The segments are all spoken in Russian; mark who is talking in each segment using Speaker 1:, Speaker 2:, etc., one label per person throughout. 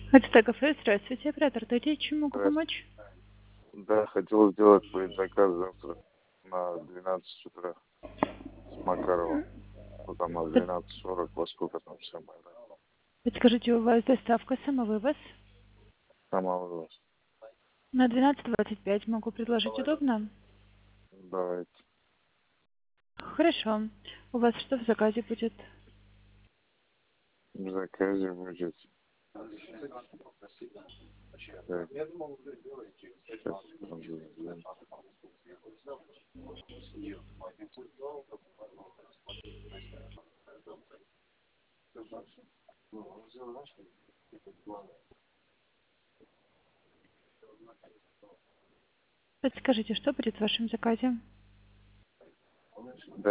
Speaker 1: Это кафе, здравствуйте, оператор Тати, чем могу
Speaker 2: Здравствуйте.
Speaker 1: помочь?
Speaker 2: Да, хотел сделать предзаказ завтра на 12 утра с Макарова. Ну, там на
Speaker 1: Под-
Speaker 2: 12:40, во сколько там самое.
Speaker 1: Подскажите, у вас доставка самовывоз?
Speaker 2: Сама у вас.
Speaker 1: На 12:25 могу предложить, удобно?
Speaker 2: Давайте.
Speaker 1: Хорошо. У вас что в заказе будет?
Speaker 2: В заказе будет. Так, сейчас, секунду.
Speaker 1: Подскажите, что будет в вашем заказе?
Speaker 2: Да,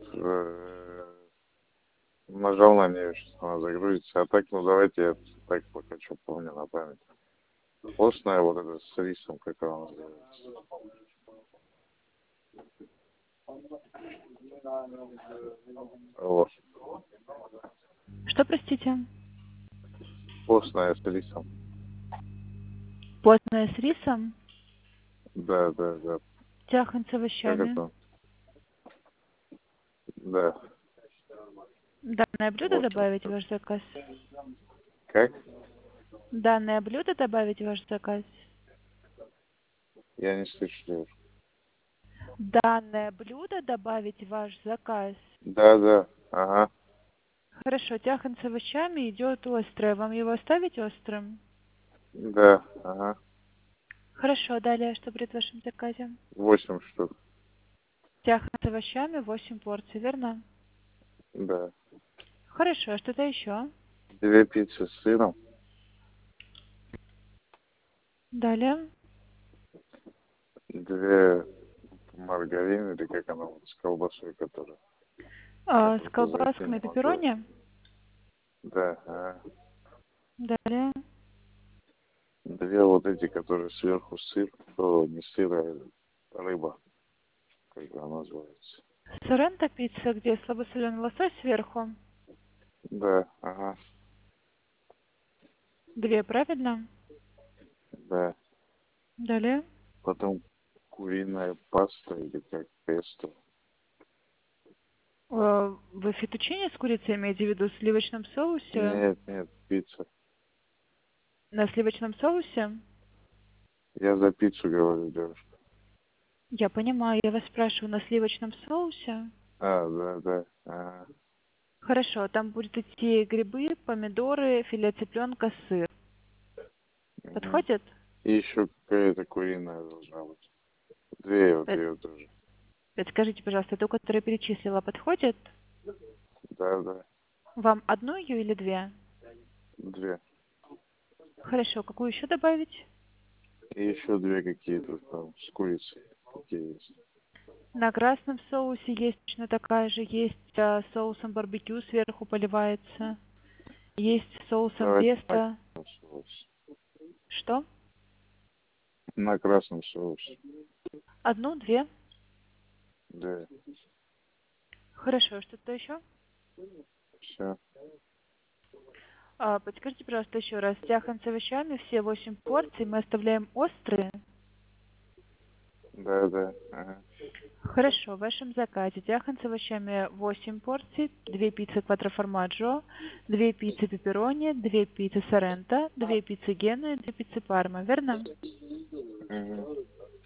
Speaker 2: нажал на нее, сейчас она загрузится. А так, ну давайте я так пока что помню на память. Постная вот эта с рисом, как она называется. Вот.
Speaker 1: Что, простите?
Speaker 2: Постная с рисом.
Speaker 1: Постное с рисом,
Speaker 2: Да, да, да.
Speaker 1: тяхан с
Speaker 2: Как
Speaker 1: овощами.
Speaker 2: это? Да.
Speaker 1: Данное блюдо
Speaker 2: Вот.
Speaker 1: добавить в ваш заказ?
Speaker 2: Как?
Speaker 1: Данное блюдо добавить в ваш заказ?
Speaker 2: Я не слышу.
Speaker 1: Данное блюдо добавить в ваш заказ?
Speaker 2: Да, да. Ага.
Speaker 1: Хорошо, тяхан с овощами идет острое. Вам его оставить острым?
Speaker 2: Да, ага.
Speaker 1: Хорошо, далее, что будет в вашем заказе?
Speaker 2: 8 штук.
Speaker 1: Тяхан с овощами 8 порций, верно?
Speaker 2: Да.
Speaker 1: Хорошо, а что-то еще?
Speaker 2: 2 пиццы с сыром.
Speaker 1: Далее.
Speaker 2: 2 маргарины, или как она, вот, с колбасой, которая. Я
Speaker 1: С
Speaker 2: просто зайти
Speaker 1: колбасками
Speaker 2: не могу.
Speaker 1: пепперони.
Speaker 2: Да, ага.
Speaker 1: Далее.
Speaker 2: 2 вот эти, которые сверху сыр. О, не сыр, а рыба. Как она называется.
Speaker 1: Соренто пицца, где слабосоленый лосось сверху.
Speaker 2: Да, ага.
Speaker 1: 2, правильно?
Speaker 2: Да.
Speaker 1: Далее.
Speaker 2: Потом куриная паста или как песто.
Speaker 1: Вы фетучини с курицей имеете в виду в сливочном соусе?
Speaker 2: Нет, нет, пицца.
Speaker 1: На сливочном соусе?
Speaker 2: Я за пиццу говорю, девушка.
Speaker 1: Я понимаю, я вас спрашиваю, на сливочном соусе?
Speaker 2: А, да, да. Ага.
Speaker 1: Хорошо, там будут идти грибы, помидоры, филе цыпленка, сыр.
Speaker 2: Мгм.
Speaker 1: Подходит?
Speaker 2: И еще какая-то куриная должна быть. 2 вот
Speaker 1: Э,
Speaker 2: ее тоже.
Speaker 1: Скажите, пожалуйста, ту, которую перечислила, подходит?
Speaker 2: Да, да.
Speaker 1: Вам одну ее или 2?
Speaker 2: 2.
Speaker 1: Хорошо, какую еще добавить?
Speaker 2: И еще 2 какие-то там с курицей. Какие есть.
Speaker 1: На красном соусе есть точно такая же, есть соусом барбекю сверху поливается, есть соусом
Speaker 2: Давайте на
Speaker 1: песто.
Speaker 2: красном соусе.
Speaker 1: Что?
Speaker 2: На красном соусе.
Speaker 1: Одну, 2?
Speaker 2: Да.
Speaker 1: Хорошо, что-то еще?
Speaker 2: Все.
Speaker 1: Подскажите, пожалуйста, еще раз. Тяхан с овощами, все 8 порций мы оставляем острые.
Speaker 2: Да, да. Ага.
Speaker 1: Хорошо, в вашем заказе тяхан с овощами 8 порций, 2 пиццы квадроформаджо, 2 пиццы пепперони, 2 пиццы соренто, 2 пиццы гены, 2 пиццы парма, верно?
Speaker 2: Мгм.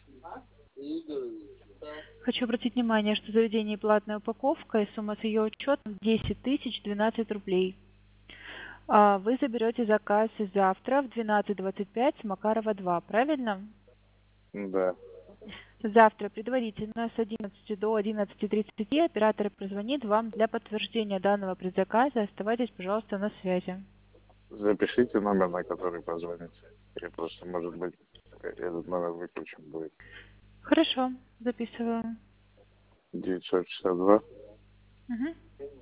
Speaker 1: Хочу обратить внимание, что заведение платная упаковка и сумма с ее учетом 10 тысяч 12 рублей. Вы заберете заказ завтра в 12:25 с Макарова 2, правильно?
Speaker 2: Да.
Speaker 1: Завтра предварительно с 11 до 11:30 оператор прозвонит вам для подтверждения данного предзаказа. Оставайтесь, пожалуйста, на связи.
Speaker 2: Запишите номер, на который позвоните. Я просто, может быть, этот номер выключен будет.
Speaker 1: Хорошо, записываю.
Speaker 2: 962
Speaker 1: Угу.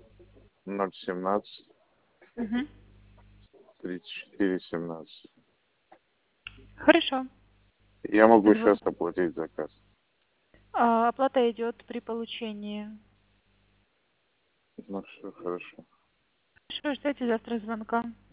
Speaker 2: 017
Speaker 1: Угу.
Speaker 2: 3417.
Speaker 1: Хорошо.
Speaker 2: Я могу
Speaker 1: Зв-
Speaker 2: сейчас оплатить заказ.
Speaker 1: Оплата идет при получении.
Speaker 2: Ну, все хорошо.
Speaker 1: Хорошо, ждете завтра звонка.